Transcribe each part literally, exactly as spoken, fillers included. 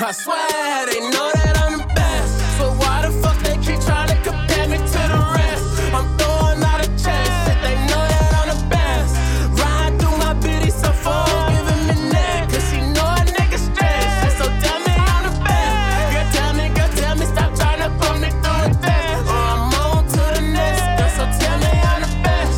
I swear they know that I'm the best. So why the fuck they keep trying to compare me to the rest? I'm throwing out a chest, shit, they know that I'm the best. Ride through my bitty so far, giving me neck, cause she know a nigga stressed. Shit, so tell me I'm the best. Girl, tell me, girl, tell me, stop trying to put me through a test. Or I'm on to the next, girl, so tell me I'm the best.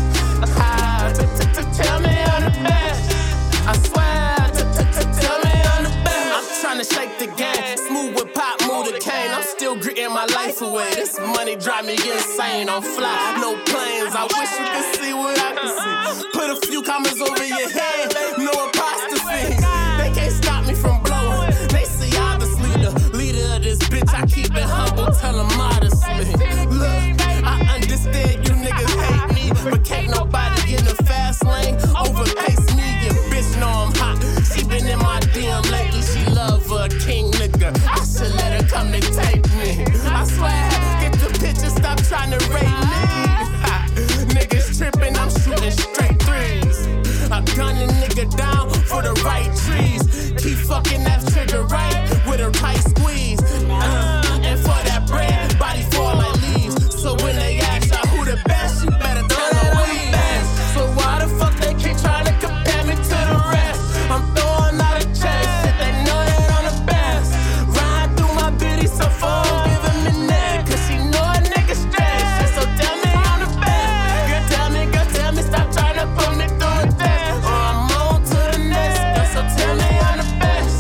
Ah, tell me I'm the best. I swear, tell me I'm the best. I'm trying to shake the game, smooth with pop, move the cane. I'm still gritting my life away. This money drive me insane. I'm fly, no planes. I wish you could see what I can see. Put a few commas over your head, no apostrophe. They can't stop me from blowing. They see obviously the leader of this bitch. I keep it humble, tell them modestly. Look, I understand you niggas hate me, but can't nobody in the fast lane overpace me. Your bitch know I'm hot. She been in my D M lately. She love a king nigga. I should let her come to tape me. I swear, get the picture, stop trying to rate me. Ha, niggas tripping, I'm shooting straight threes. I gun a nigga down for the right trees. Keep fucking that trigger right with a tight squeeze. Uh, and for that bread, body fall like leaves. So when they ask y'all who the best, you better tell them we best. So why the fuck they keep trying to compare me to the rest? I'm throwing out a chest, shit, they know that I'm the best. Ride through my bitty so far, giving me neck, cause she know a nigga stressed. Shit, so tell me I'm the best. Girl, tell me, girl, tell me, stop trying to put me through a test. Or I'm on to the next, girl, so tell me I'm the best.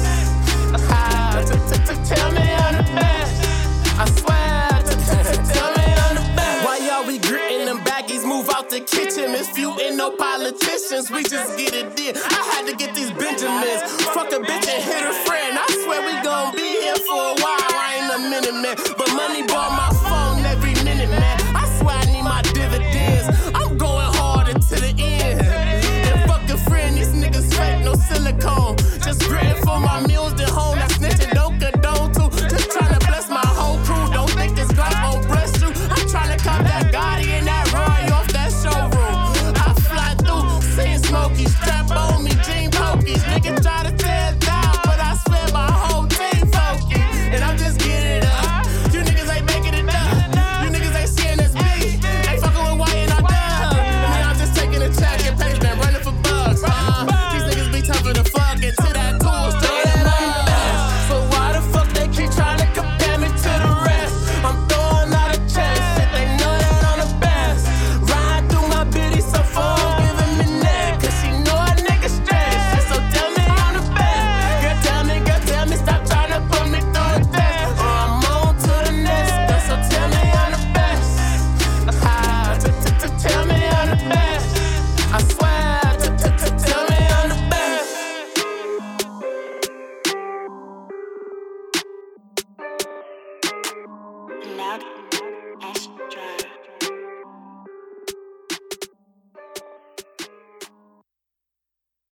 Ah, tell me I'm the best. I swear, tell me I'm the best. Why y'all be gritting them baggies, move out the kitchen. If you ain't no politicians, we just get it in. I had to get these Benjamins. Fuck a bitch and hit her friend. I swear we gon' be here for a while. I ain't a minute man, but money bought my phone every minute, man. I swear I need my dividends. I'm going harder to the end. And fuck a friend, these niggas fake, no silicone. Just gritting for my meals, then home.